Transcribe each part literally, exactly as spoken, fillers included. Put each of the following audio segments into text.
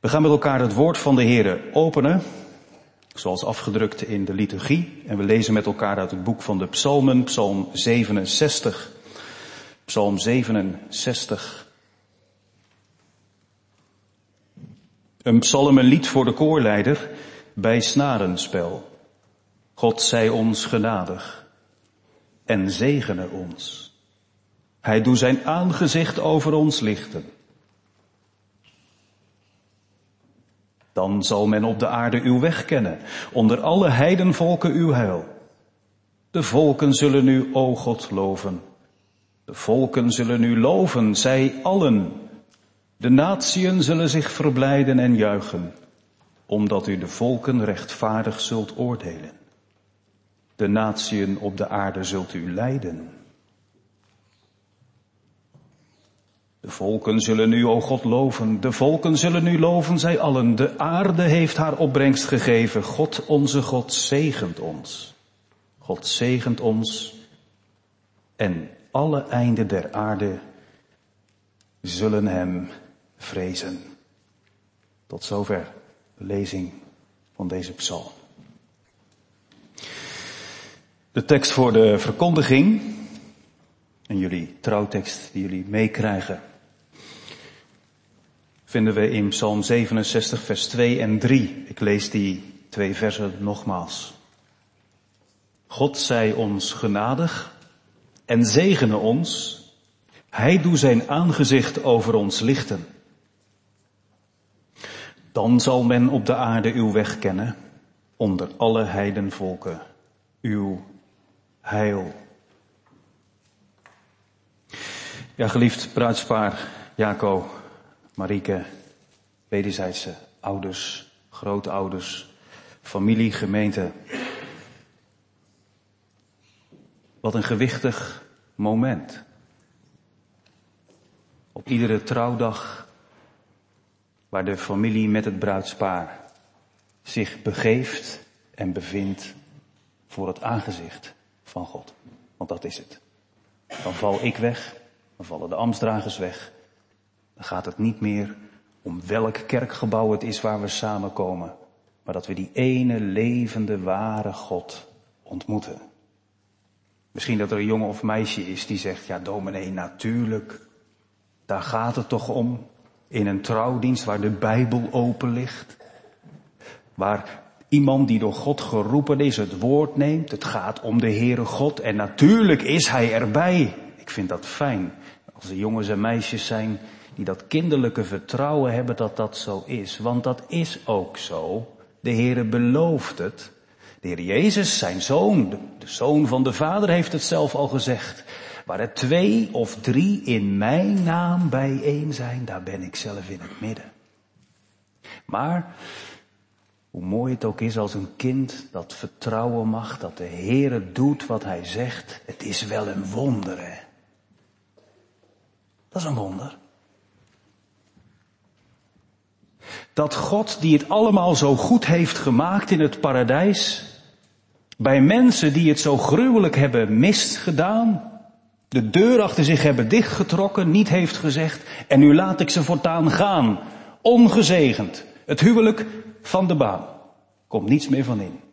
We gaan met elkaar het woord van de Heere openen, zoals afgedrukt in de liturgie. En we lezen met elkaar uit het boek van de Psalmen, Psalm zevenenzestig. Psalm zevenenzestig. Een psalm, een lied voor de koorleider bij snarenspel. God zij ons genadig en zegene ons. Hij doet zijn aangezicht over ons lichten. Dan zal men op de aarde uw weg kennen, onder alle heidenvolken uw heil. De volken zullen u, o God, loven. De volken zullen u loven, zij allen. De natieën zullen zich verblijden en juichen, omdat u de volken rechtvaardig zult oordelen. De natieën op de aarde zult u leiden. De volken zullen u, o God, loven. De volken zullen u loven, zij allen. De aarde heeft haar opbrengst gegeven. God, onze God, zegent ons. God zegent ons. En alle einden der aarde zullen hem vrezen. Tot zover de lezing van deze psalm. De tekst voor de verkondiging en jullie trouwtekst die jullie meekrijgen vinden we in Psalm zevenenzestig vers twee en drie. Ik lees die twee versen nogmaals. God zij ons genadig en zegene ons. Hij doet zijn aangezicht over ons lichten. Dan zal men op de aarde uw weg kennen, onder alle heidenvolken uw heil. Ja, geliefd bruidspaar, Jaco, Marieke, wederzijdse ouders, grootouders, familie, gemeente. Wat een gewichtig moment. Op iedere trouwdag waar de familie met het bruidspaar zich begeeft en bevindt voor het aangezicht van God. Want dat is het. Dan val ik weg, dan vallen de ambtsdragers weg. Dan gaat het niet meer om welk kerkgebouw het is waar we samenkomen, maar dat we die ene levende, ware God ontmoeten. Misschien dat er een jongen of meisje is die zegt, ja dominee, natuurlijk, daar gaat het toch om, in een trouwdienst waar de Bijbel open ligt, waar iemand die door God geroepen is het woord neemt, het gaat om de Heere God en natuurlijk is Hij erbij. Ik vind dat fijn, als er jongens en meisjes zijn die dat kinderlijke vertrouwen hebben dat dat zo is. Want dat is ook zo. De Heere belooft het. De Heer Jezus, zijn Zoon, de Zoon van de Vader, heeft het zelf al gezegd. Waar er twee of drie in mijn naam bijeen zijn, daar ben ik zelf in het midden. Maar hoe mooi het ook is als een kind dat vertrouwen mag, dat de Heere doet wat Hij zegt, het is wel een wonder, hè. Dat is een wonder. Dat God, die het allemaal zo goed heeft gemaakt in het paradijs, bij mensen die het zo gruwelijk hebben misgedaan, de deur achter zich hebben dichtgetrokken, niet heeft gezegd, en nu laat ik ze voortaan gaan, ongezegend. Het huwelijk van de baan. Komt niets meer van in.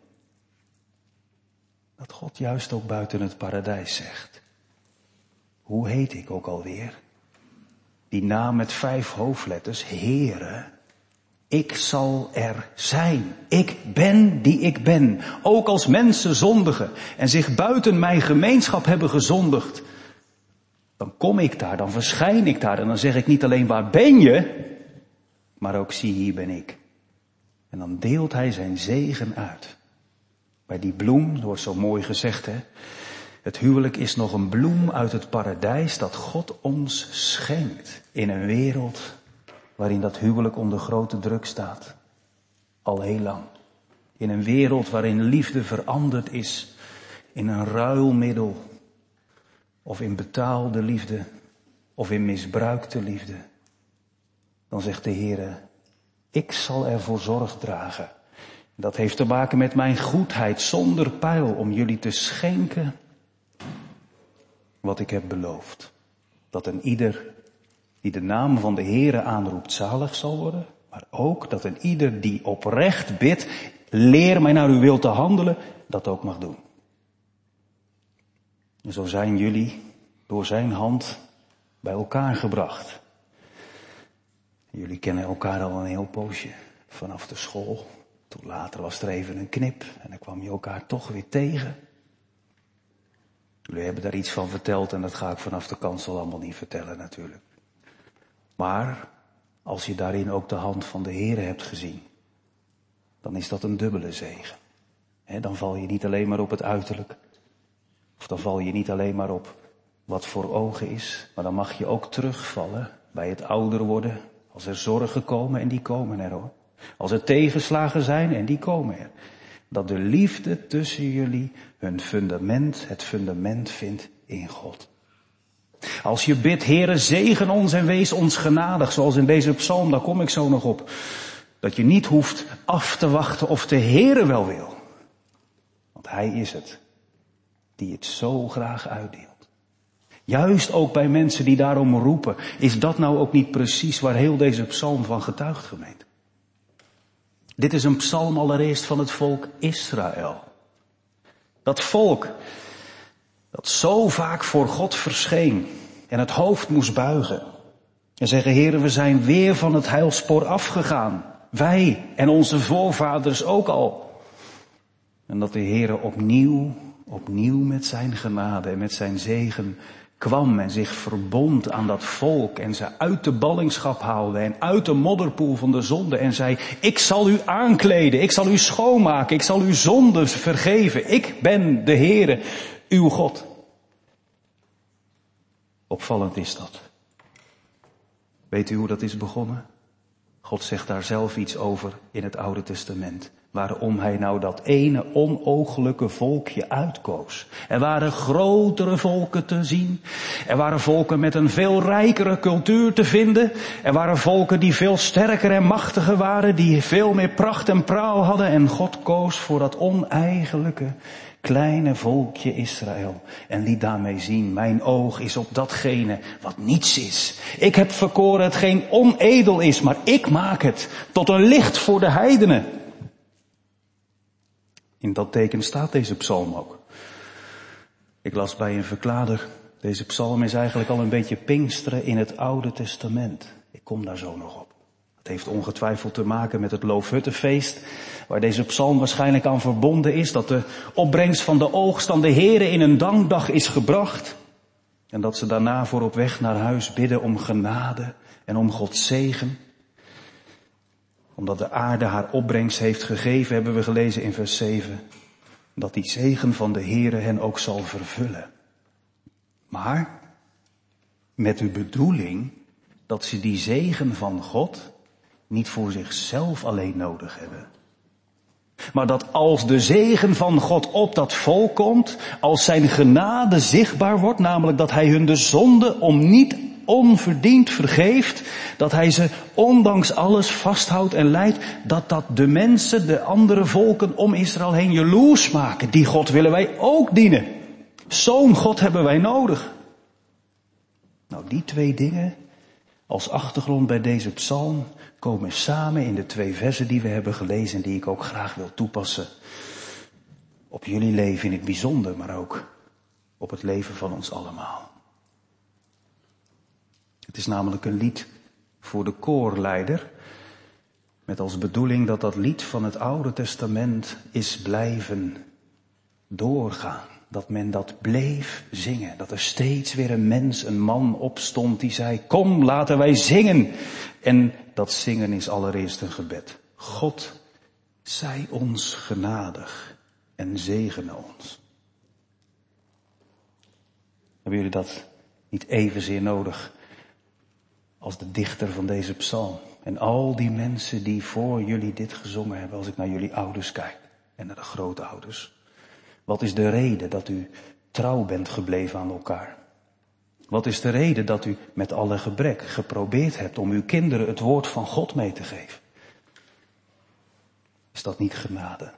Dat God juist ook buiten het paradijs zegt. Hoe heet ik ook alweer? Die naam met vijf hoofdletters, Heere. Ik zal er zijn. Ik ben die ik ben. Ook als mensen zondigen en zich buiten mijn gemeenschap hebben gezondigd. Dan kom ik daar, dan verschijn ik daar en dan zeg ik niet alleen waar ben je, maar ook zie hier ben ik. En dan deelt Hij zijn zegen uit. Bij die bloem, dat wordt zo mooi gezegd, hè. Het huwelijk is nog een bloem uit het paradijs dat God ons schenkt in een wereld waarin dat huwelijk onder grote druk staat. Al heel lang. In een wereld waarin liefde veranderd is in een ruilmiddel. Of in betaalde liefde. Of in misbruikte liefde. Dan zegt de Heere, ik zal ervoor zorg dragen. Dat heeft te maken met mijn goedheid zonder pijl om jullie te schenken wat ik heb beloofd. Dat een ieder die de naam van de Heere aanroept zalig zal worden. Maar ook dat een ieder die oprecht bidt, leer mij naar uw wil te handelen, dat ook mag doen. En zo zijn jullie door zijn hand bij elkaar gebracht. Jullie kennen elkaar al een heel poosje vanaf de school. Toen later was er even een knip en dan kwam je elkaar toch weer tegen. Jullie hebben daar iets van verteld en dat ga ik vanaf de kansel allemaal niet vertellen natuurlijk. Maar als je daarin ook de hand van de Heere hebt gezien, dan is dat een dubbele zegen. He, dan val je niet alleen maar op het uiterlijk. Of dan val je niet alleen maar op wat voor ogen is. Maar dan mag je ook terugvallen bij het ouder worden. Als er zorgen komen, en die komen er hoor. Als er tegenslagen zijn, en die komen er. Dat de liefde tussen jullie hun fundament, het fundament vindt in God. Als je bidt, Heere, zegen ons en wees ons genadig, zoals in deze psalm, daar kom ik zo nog op. Dat je niet hoeft af te wachten of de Heere wel wil. Want Hij is het die het zo graag uitdeelt. Juist ook bij mensen die daarom roepen, is dat nou ook niet precies waar heel deze psalm van getuigt, gemeente? Dit is een psalm allereerst van het volk Israël. Dat volk dat zo vaak voor God verscheen en het hoofd moest buigen. En zeggen, Heere, we zijn weer van het heilspoor afgegaan. Wij en onze voorvaders ook al. En dat de Heere opnieuw, opnieuw met zijn genade en met zijn zegen kwam en zich verbond aan dat volk en ze uit de ballingschap haalde en uit de modderpoel van de zonde en zei, ik zal u aankleden, ik zal u schoonmaken, ik zal uw zonden vergeven. Ik ben de Heere, uw God. Opvallend is dat. Weet u hoe dat is begonnen? God zegt daar zelf iets over in het Oude Testament. Waarom hij nou dat ene onooglijke volkje uitkoos. Er waren grotere volken te zien. Er waren volken met een veel rijkere cultuur te vinden. Er waren volken die veel sterker en machtiger waren. Die veel meer pracht en praal hadden. En God koos voor dat oneigenlijke kleine volkje Israël. En liet daarmee zien, mijn oog is op datgene wat niets is. Ik heb verkoren hetgeen onedel is. Maar ik maak het tot een licht voor de heidenen. In dat teken staat deze psalm ook. Ik las bij een verklaarder, deze psalm is eigenlijk al een beetje Pinksteren in het Oude Testament. Ik kom daar zo nog op. Het heeft ongetwijfeld te maken met het Loofhuttenfeest, waar deze psalm waarschijnlijk aan verbonden is, dat de opbrengst van de oogst aan de Heere in een dankdag is gebracht. En dat ze daarna voor op weg naar huis bidden om genade en om Gods zegen. Omdat de aarde haar opbrengst heeft gegeven, hebben we gelezen in vers zeven, dat die zegen van de Heere hen ook zal vervullen. Maar met de bedoeling dat ze die zegen van God niet voor zichzelf alleen nodig hebben. Maar dat als de zegen van God op dat volk komt, als zijn genade zichtbaar wordt, namelijk dat hij hun de zonde om niet onverdiend vergeeft, dat hij ze ondanks alles vasthoudt en leidt, dat dat de mensen, de andere volken om Israël heen jaloers maken. Die God willen wij ook dienen. Zo'n God hebben wij nodig. Nou, die twee dingen als achtergrond bij deze psalm komen samen in de twee versen die we hebben gelezen en die ik ook graag wil toepassen op jullie leven in het bijzonder, maar ook op het leven van ons allemaal. Het is namelijk een lied voor de koorleider, met als bedoeling dat dat lied van het Oude Testament is blijven doorgaan. Dat men dat bleef zingen. Dat er steeds weer een mens, een man opstond die zei, kom laten wij zingen. En dat zingen is allereerst een gebed. God, zij ons genadig en zegene ons. Hebben jullie dat niet evenzeer nodig als de dichter van deze psalm? En al die mensen die voor jullie dit gezongen hebben, als ik naar jullie ouders kijk en naar de grootouders. Wat is de reden dat u trouw bent gebleven aan elkaar? Wat is de reden dat u met alle gebrek geprobeerd hebt om uw kinderen het woord van God mee te geven? Is dat niet genade?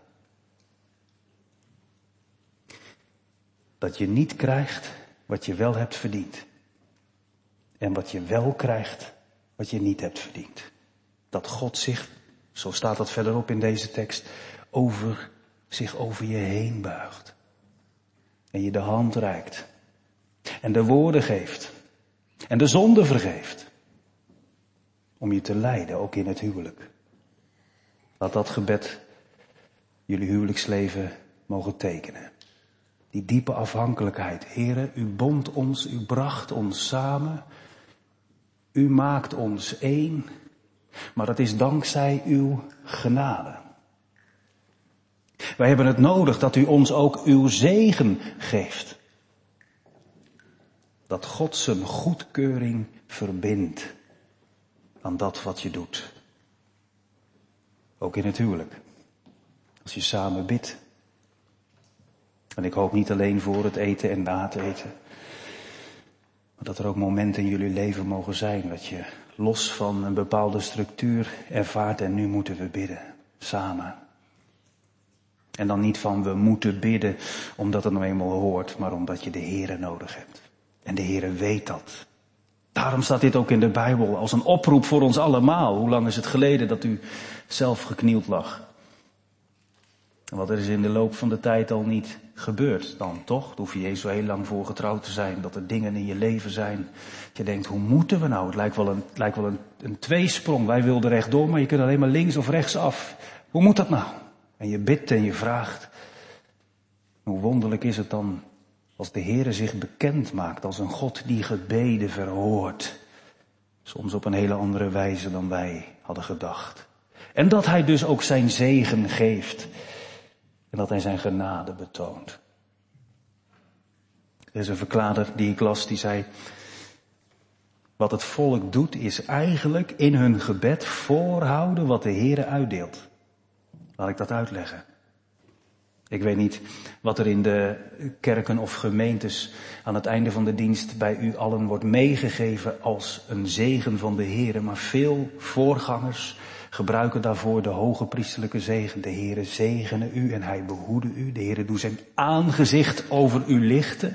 Dat je niet krijgt wat je wel hebt verdiend. En wat je wel krijgt wat je niet hebt verdiend. Dat God zich, zo staat dat verderop in deze tekst, over, zich over je heen buigt. En je de hand reikt. En de woorden geeft. En de zonde vergeeft. Om je te leiden, ook in het huwelijk. Laat dat gebed jullie huwelijksleven mogen tekenen. Die diepe afhankelijkheid. Heere, u bond ons, u bracht ons samen. U maakt ons één. Maar dat is dankzij uw genade. Wij hebben het nodig dat u ons ook uw zegen geeft. Dat God zijn goedkeuring verbindt aan dat wat je doet. Ook in het huwelijk. Als je samen bidt. En ik hoop niet alleen voor het eten en na het eten. Maar dat er ook momenten in jullie leven mogen zijn dat je los van een bepaalde structuur ervaart en nu moeten we bidden. Samen. En dan niet van we moeten bidden omdat het nou eenmaal hoort, maar omdat je de Heere nodig hebt. En de Heere weet dat. Daarom staat dit ook in de Bijbel als een oproep voor ons allemaal. Hoe lang is het geleden dat u zelf geknield lag? En wat er is in de loop van de tijd al niet gebeurd dan, toch? Daar hoef je eens zo heel lang voor getrouwd te zijn. Dat er dingen in je leven zijn. Dat je denkt, hoe moeten we nou? Het lijkt wel een, het lijkt wel een, een tweesprong. Wij wilden rechtdoor, maar je kunt alleen maar links of rechts af. Hoe moet dat nou? En je bidt en je vraagt. Hoe wonderlijk is het dan als de Heere zich bekend maakt als een God die gebeden verhoort. Soms op een hele andere wijze dan wij hadden gedacht. En dat hij dus ook zijn zegen geeft. En dat hij zijn genade betoont. Er is een verklaarder die ik las, die zei, wat het volk doet is eigenlijk in hun gebed voorhouden wat de Heere uitdeelt. Laat ik dat uitleggen. Ik weet niet wat er in de kerken of gemeentes aan het einde van de dienst bij u allen wordt meegegeven als een zegen van de Heere. Maar veel voorgangers gebruiken daarvoor de hoge priesterlijke zegen. De Heere zegene u en hij behoede u. De Heere doet zijn aangezicht over u lichten.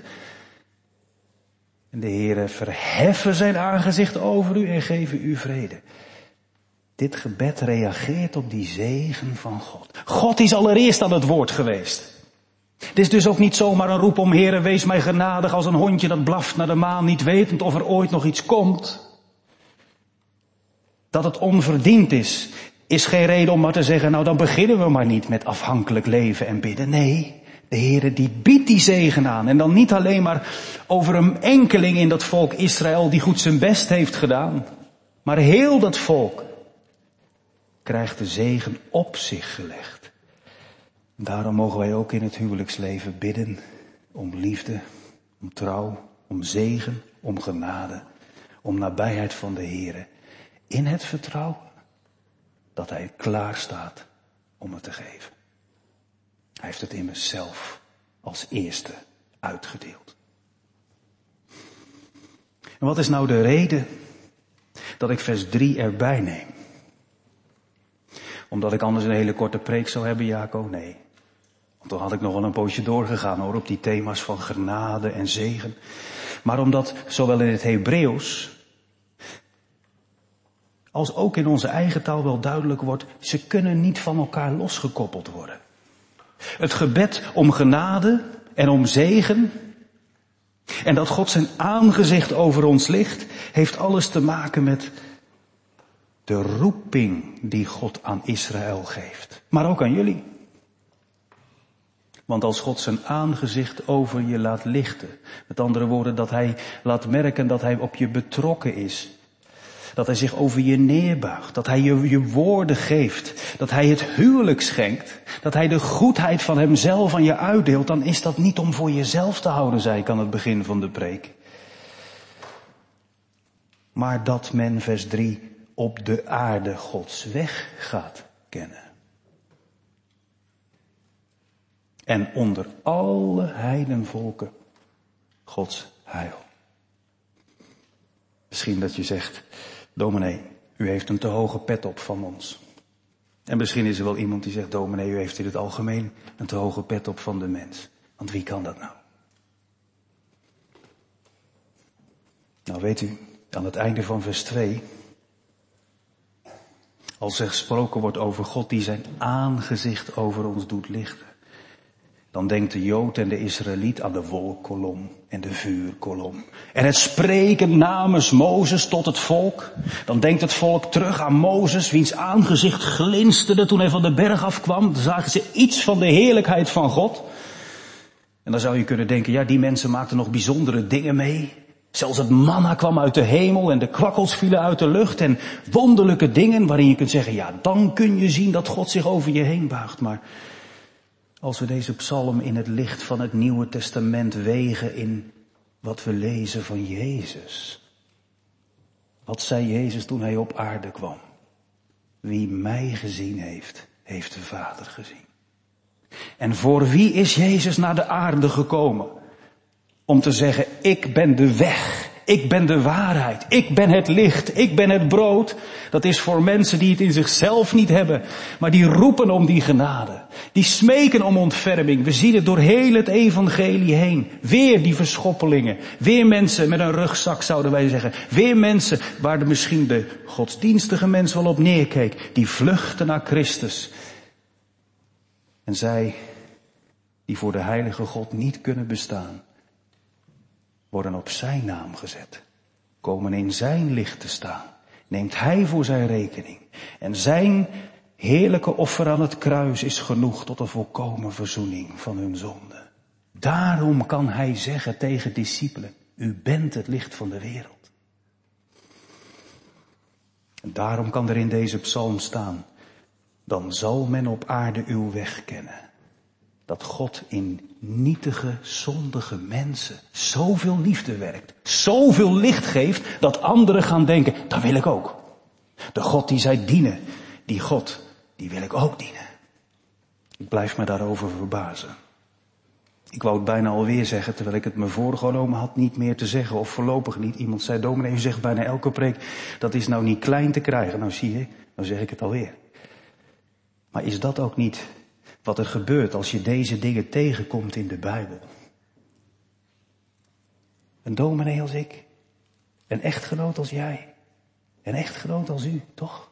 En de Heere verheffen zijn aangezicht over u en geven u vrede. Dit gebed reageert op die zegen van God. God is allereerst aan het woord geweest. Het is dus ook niet zomaar een roep om Heere, wees mij genadig als een hondje dat blaft naar de maan, niet wetend of er ooit nog iets komt. Dat het onverdiend is, is geen reden om maar te zeggen, nou dan beginnen we maar niet met afhankelijk leven en bidden. Nee, de Heere die biedt die zegen aan. En dan niet alleen maar over een enkeling in dat volk Israël die goed zijn best heeft gedaan. Maar heel dat volk krijgt de zegen op zich gelegd. Daarom mogen wij ook in het huwelijksleven bidden om liefde, om trouw, om zegen, om genade, om nabijheid van de Heere. In het vertrouwen dat hij klaar staat om het te geven. Hij heeft het immers zelf als eerste uitgedeeld. En wat is nou de reden dat ik vers drie erbij neem? Omdat ik anders een hele korte preek zou hebben, Jaco? Nee. Want dan had ik nog wel een poosje doorgegaan hoor, op die thema's van genade en zegen. Maar omdat zowel in het Hebreeuws als ook in onze eigen taal wel duidelijk wordt, ze kunnen niet van elkaar losgekoppeld worden. Het gebed om genade en om zegen en dat God zijn aangezicht over ons ligt, heeft alles te maken met de roeping die God aan Israël geeft. Maar ook aan jullie. Want als God zijn aangezicht over je laat lichten, met andere woorden dat hij laat merken dat hij op je betrokken is, dat hij zich over je neerbuigt, dat hij je, je woorden geeft, dat hij het huwelijk schenkt, dat hij de goedheid van hemzelf aan je uitdeelt, dan is dat niet om voor jezelf te houden, zei ik aan het begin van de preek. Maar dat men, vers drie, op de aarde Gods weg gaat kennen. En onder alle heidenvolken Gods heil. Misschien dat je zegt, dominee, u heeft een te hoge pet op van ons. En misschien is er wel iemand die zegt, dominee, u heeft in het algemeen een te hoge pet op van de mens. Want wie kan dat nou? Nou weet u, aan het einde van vers twee, Als er gesproken wordt over God die zijn aangezicht over ons doet lichten, dan denkt de Jood en de Israëliet aan de wolkkolom en de vuurkolom. En het spreken namens Mozes tot het volk. Dan denkt het volk terug aan Mozes, wiens aangezicht glinsterde toen hij van de berg afkwam. Dan zagen ze iets van de heerlijkheid van God. En dan zou je kunnen denken, ja, die mensen maakten nog bijzondere dingen mee. Zelfs het manna kwam uit de hemel en de kwakkels vielen uit de lucht. En wonderlijke dingen waarin je kunt zeggen, ja, dan kun je zien dat God zich over je heen buigt. Maar als we deze psalm in het licht van het Nieuwe Testament wegen in wat we lezen van Jezus. Wat zei Jezus toen hij op aarde kwam? Wie mij gezien heeft, heeft de Vader gezien. En voor wie is Jezus naar de aarde gekomen? Om te zeggen, ik ben de weg, ik ben de waarheid, ik ben het licht, ik ben het brood. Dat is voor mensen die het in zichzelf niet hebben, maar die roepen om die genade. Die smeken om ontferming. We zien het door heel het evangelie heen. Weer die verschoppelingen. Weer mensen met een rugzak, zouden wij zeggen. Weer mensen waar de, misschien de godsdienstige mens wel op neerkeek. Die vluchten naar Christus. En zij, die voor de heilige God niet kunnen bestaan, worden op zijn naam gezet. Komen in zijn licht te staan. Neemt hij voor zijn rekening. En zijn heerlijke offer aan het kruis is genoeg tot een volkomen verzoening van hun zonde. Daarom kan hij zeggen tegen discipelen, u bent het licht van de wereld. En daarom kan er in deze psalm staan, dan zal men op aarde uw weg kennen. Dat God in nietige, zondige mensen zoveel liefde werkt, zoveel licht geeft, dat anderen gaan denken, dat wil ik ook. De God die zij dienen, die God, die wil ik ook dienen. Ik blijf me daarover verbazen. Ik wou het bijna alweer zeggen, terwijl ik het me voorgenomen had niet meer te zeggen, of voorlopig niet. Iemand zei, dominee, u zegt bijna elke preek, dat is nou niet klein te krijgen. Nou zie je, nou zeg ik het alweer. Maar is dat ook niet wat er gebeurt als je deze dingen tegenkomt in de Bijbel? Een dominee als ik, een echtgenoot als jij, een echtgenoot als u, toch?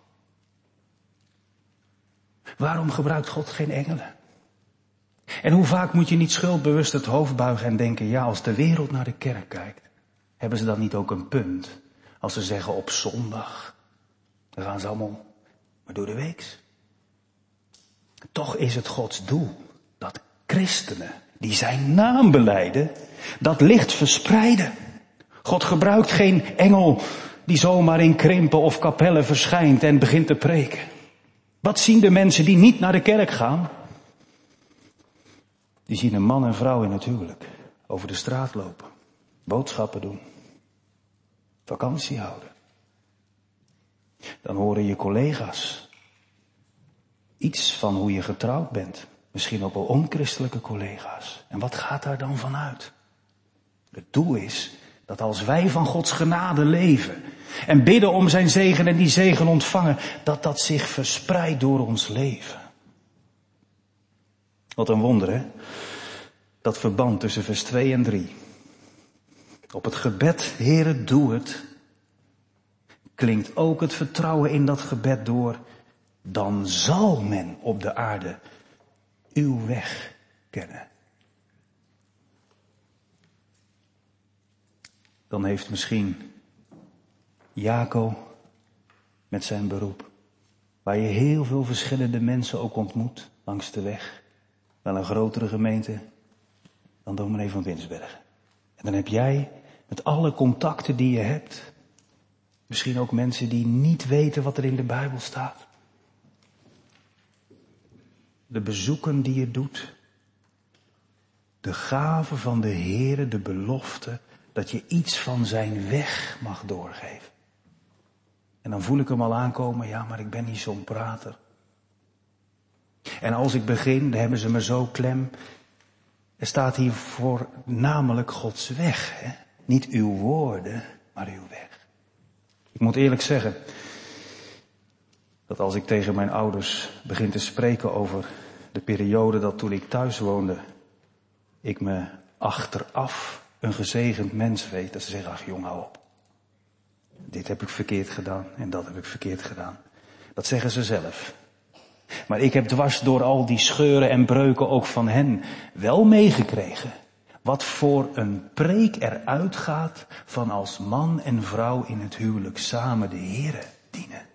Waarom gebruikt God geen engelen? En hoe vaak moet je niet schuldbewust het hoofd buigen en denken, ja, als de wereld naar de kerk kijkt, hebben ze dan niet ook een punt? Als ze zeggen op zondag, dan gaan ze allemaal maar door de weeks. Toch is het Gods doel dat christenen die zijn naam belijden, dat licht verspreiden. God gebruikt geen engel die zomaar in krimpen of kapellen verschijnt en begint te preken. Wat zien de mensen die niet naar de kerk gaan? Die zien een man en vrouw in het huwelijk over de straat lopen, boodschappen doen, vakantie houden. Dan horen je collega's iets van hoe je getrouwd bent. Misschien ook wel onchristelijke collega's. En wat gaat daar dan vanuit? Het doel is dat als wij van Gods genade leven en bidden om zijn zegen en die zegen ontvangen, dat dat zich verspreidt door ons leven. Wat een wonder, hè? Dat verband tussen vers twee en drie. Op het gebed, Heere, doe het, klinkt ook het vertrouwen in dat gebed door. Dan zal men op de aarde uw weg kennen. Dan heeft misschien Jaco met zijn beroep, waar je heel veel verschillende mensen ook ontmoet langs de weg, wel een grotere gemeente dan dominee van Winsbergen. En dan heb jij met alle contacten die je hebt, misschien ook mensen die niet weten wat er in de Bijbel staat, de bezoeken die je doet, de gave van de Heere, de belofte dat je iets van zijn weg mag doorgeven. En dan voel ik hem al aankomen, ja, maar ik ben niet zo'n prater. En als ik begin, dan hebben ze me zo klem. Er staat hier voor namelijk Gods weg, hè? Niet uw woorden, maar uw weg. Ik moet eerlijk zeggen dat als ik tegen mijn ouders begin te spreken over de periode dat toen ik thuis woonde, ik me achteraf een gezegend mens weet, dat ze zeggen, ach jong, hou op. Dit heb ik verkeerd gedaan en dat heb ik verkeerd gedaan. Dat zeggen ze zelf. Maar ik heb dwars door al die scheuren en breuken ook van hen wel meegekregen wat voor een preek er uitgaat van als man en vrouw in het huwelijk samen de Here dienen.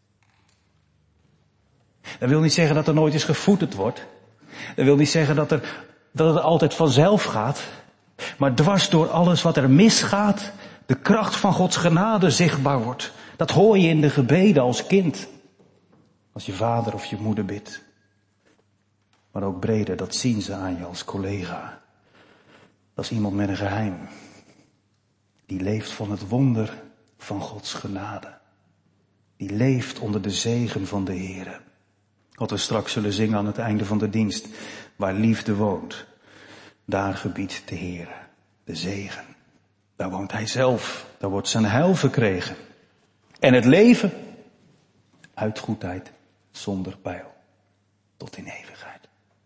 Dat wil niet zeggen dat er nooit eens gevoederd wordt. Dat wil niet zeggen dat, er, dat het altijd vanzelf gaat. Maar dwars door alles wat er misgaat, de kracht van Gods genade zichtbaar wordt. Dat hoor je in de gebeden als kind. Als je vader of je moeder bidt. Maar ook breder, dat zien ze aan je als collega. Dat is iemand met een geheim. Die leeft van het wonder van Gods genade. Die leeft onder de zegen van de Heere. Wat we straks zullen zingen aan het einde van de dienst. Waar liefde woont, daar gebiedt de Heere de zegen. Daar woont Hij zelf. Daar wordt zijn heil verkregen. En het leven uit goedheid zonder pijl tot in eeuwigheid.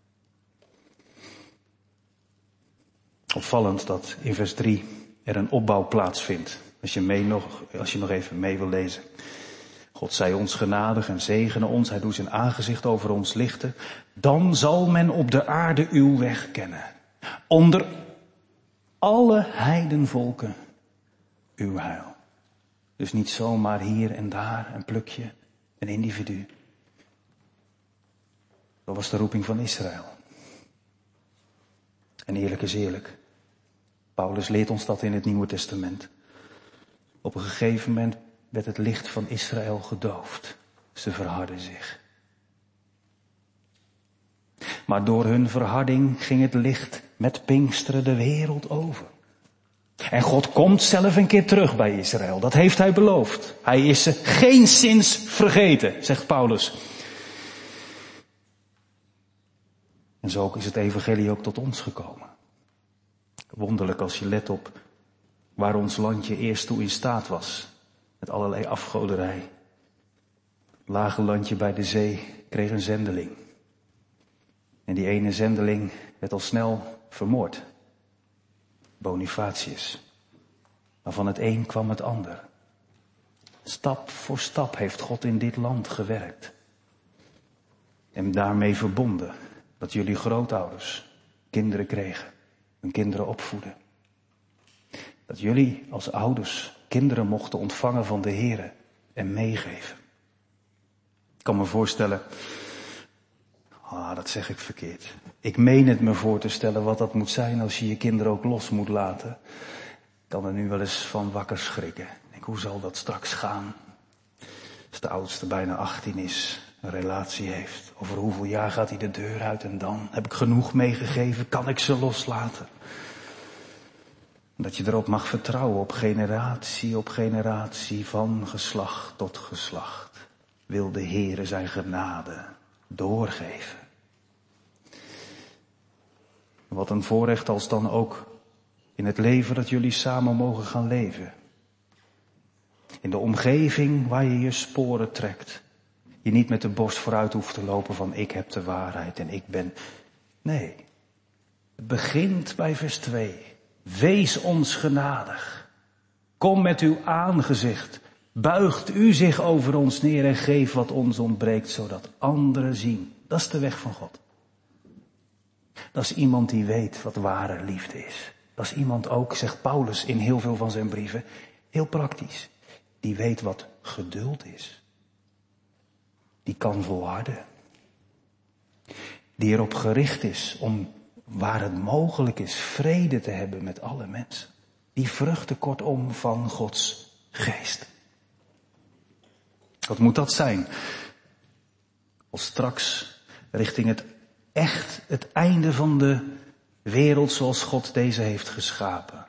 Opvallend dat in vers drie er een opbouw plaatsvindt. Als je, mee nog, als je nog even mee wil lezen. God zij ons genadig en zegene ons. Hij doet zijn aangezicht over ons lichten. Dan zal men op de aarde uw weg kennen. Onder alle heidenvolken uw heil. Dus niet zomaar hier en daar een plukje, een individu. Dat was de roeping van Israël. En eerlijk is eerlijk. Paulus leert ons dat in het Nieuwe Testament. Op een gegeven moment werd het licht van Israël gedoofd. Ze verhardden zich. Maar door hun verharding ging het licht met Pinksteren de wereld over. En God komt zelf een keer terug bij Israël. Dat heeft Hij beloofd. Hij is ze geenszins vergeten, zegt Paulus. En zo is het evangelie ook tot ons gekomen. Wonderlijk als je let op waar ons landje eerst toe in staat was. Met allerlei afgoderij. Lage landje bij de zee kreeg een zendeling. En die ene zendeling werd al snel vermoord. Bonifatius. Maar van het een kwam het ander. Stap voor stap heeft God in dit land gewerkt. En daarmee verbonden dat jullie grootouders kinderen kregen. Hun kinderen opvoeden. Dat jullie als ouders kinderen mochten ontvangen van de Heere en meegeven. Ik kan me voorstellen, ah, dat zeg ik verkeerd. Ik meen het me voor te stellen wat dat moet zijn als je je kinderen ook los moet laten. Ik kan er nu wel eens van wakker schrikken. Ik denk, hoe zal dat straks gaan? Als de oudste bijna achttien is, een relatie heeft. Over hoeveel jaar gaat hij de deur uit en dan? Heb ik genoeg meegegeven? Kan ik ze loslaten? Dat je erop mag vertrouwen op generatie op generatie van geslacht tot geslacht. Wil de Heere zijn genade doorgeven. Wat een voorrecht als dan ook in het leven dat jullie samen mogen gaan leven. In de omgeving waar je je sporen trekt. Je niet met de borst vooruit hoeft te lopen van ik heb de waarheid en ik ben. Nee, het begint bij vers twee. Wees ons genadig. Kom met uw aangezicht. Buigt u zich over ons neer en geef wat ons ontbreekt, zodat anderen zien. Dat is de weg van God. Dat is iemand die weet wat ware liefde is. Dat is iemand ook, zegt Paulus in heel veel van zijn brieven, heel praktisch. Die weet wat geduld is. Die kan volharden. Die erop gericht is om, waar het mogelijk is, vrede te hebben met alle mensen. Die vruchten kortom van Gods geest. Wat moet dat zijn? Als straks richting het echt het einde van de wereld zoals God deze heeft geschapen.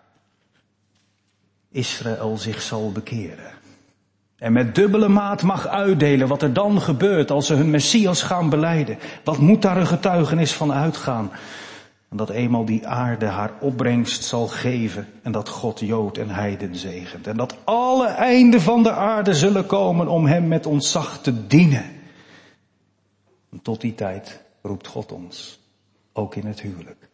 Israël zich zal bekeren. En met dubbele maat mag uitdelen wat er dan gebeurt als ze hun Messias gaan belijden. Wat moet daar een getuigenis van uitgaan? Dat eenmaal die aarde haar opbrengst zal geven en dat God Jood en Heiden zegent. En dat alle einden van de aarde zullen komen om hem met ontzag te dienen. En tot die tijd roept God ons, ook in het huwelijk.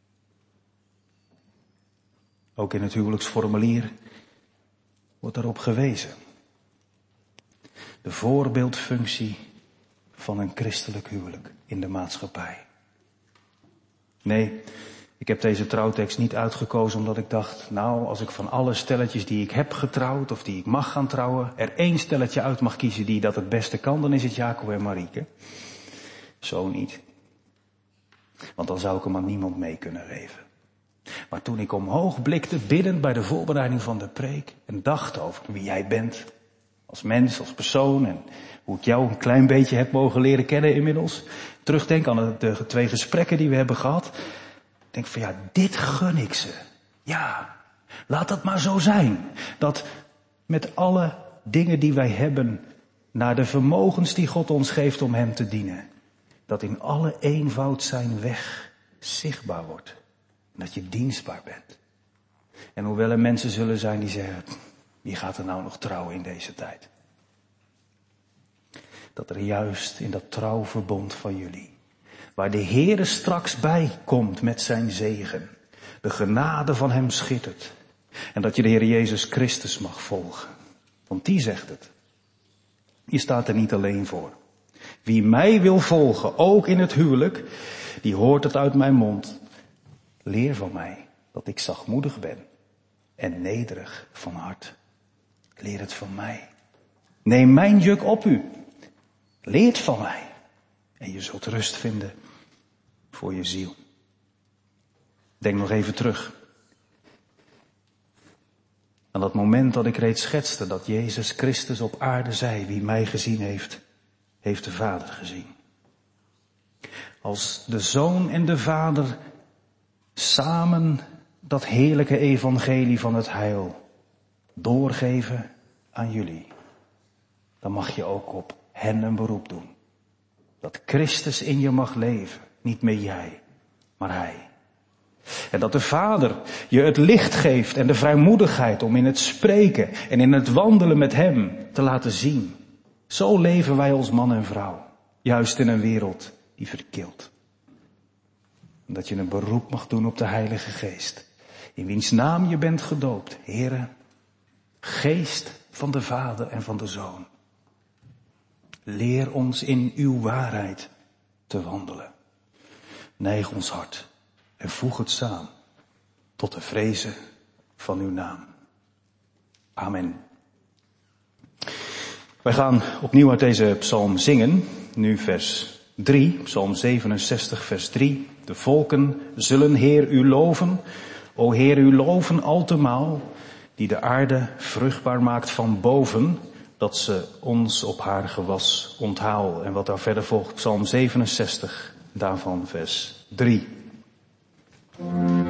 Ook in het huwelijksformulier wordt erop gewezen. de voorbeeldfunctie van een christelijk huwelijk in de maatschappij. Nee, ik heb deze trouwtekst niet uitgekozen omdat ik dacht, nou, als ik van alle stelletjes die ik heb getrouwd of die ik mag gaan trouwen, er één stelletje uit mag kiezen die dat het beste kan, dan is het Jacob en Marieke. Zo niet. Want dan zou ik hem aan niemand mee kunnen geven. Maar toen ik omhoog blikte, biddend bij de voorbereiding van de preek, en dacht over wie jij bent, als mens, als persoon, en hoe ik jou een klein beetje heb mogen leren kennen inmiddels, terugdenk aan de twee gesprekken die we hebben gehad, denk van ja, dit gun ik ze. Ja, laat dat maar zo zijn. Dat met alle dingen die wij hebben, naar de vermogens die God ons geeft om hem te dienen, dat in alle eenvoud zijn weg zichtbaar wordt. En dat je dienstbaar bent. En hoewel er mensen zullen zijn die zeggen, wie gaat er nou nog trouwen in deze tijd? Dat er juist in dat trouwverbond van jullie, waar de Heere straks bij komt met zijn zegen, de genade van hem schittert. En dat je de Heer Jezus Christus mag volgen. Want die zegt het. Je staat er niet alleen voor. Wie mij wil volgen, ook in het huwelijk, die hoort het uit mijn mond. Leer van mij dat ik zachtmoedig ben en nederig van hart. Leer het van mij. Neem mijn juk op u. Leer het van mij. En je zult rust vinden voor je ziel. Denk nog even terug aan dat moment dat ik reeds schetste, dat Jezus Christus op aarde zei, wie mij gezien heeft, heeft de Vader gezien. Als de Zoon en de Vader samen dat heerlijke evangelie van het heil doorgeven aan jullie, dan mag je ook op hen een beroep doen. Dat Christus in je mag leven, niet meer jij, maar Hij. En dat de Vader je het licht geeft en de vrijmoedigheid om in het spreken en in het wandelen met Hem te laten zien. Zo leven wij als man en vrouw, juist in een wereld die verkilt. En dat je een beroep mag doen op de Heilige Geest, in wiens naam je bent gedoopt. Heere, Geest van de Vader en van de Zoon. Leer ons in uw waarheid te wandelen. Neig ons hart en voeg het samen tot de vrezen van uw naam. Amen. Wij gaan opnieuw uit deze psalm zingen, nu vers drie, psalm zevenenzestig vers drie. De volken zullen Heer u loven, o Heer u loven altemaal, die de aarde vruchtbaar maakt van boven, dat ze ons op haar gewas onthaal. En wat daar verder volgt, psalm zevenenzestig, daarvan vers drie.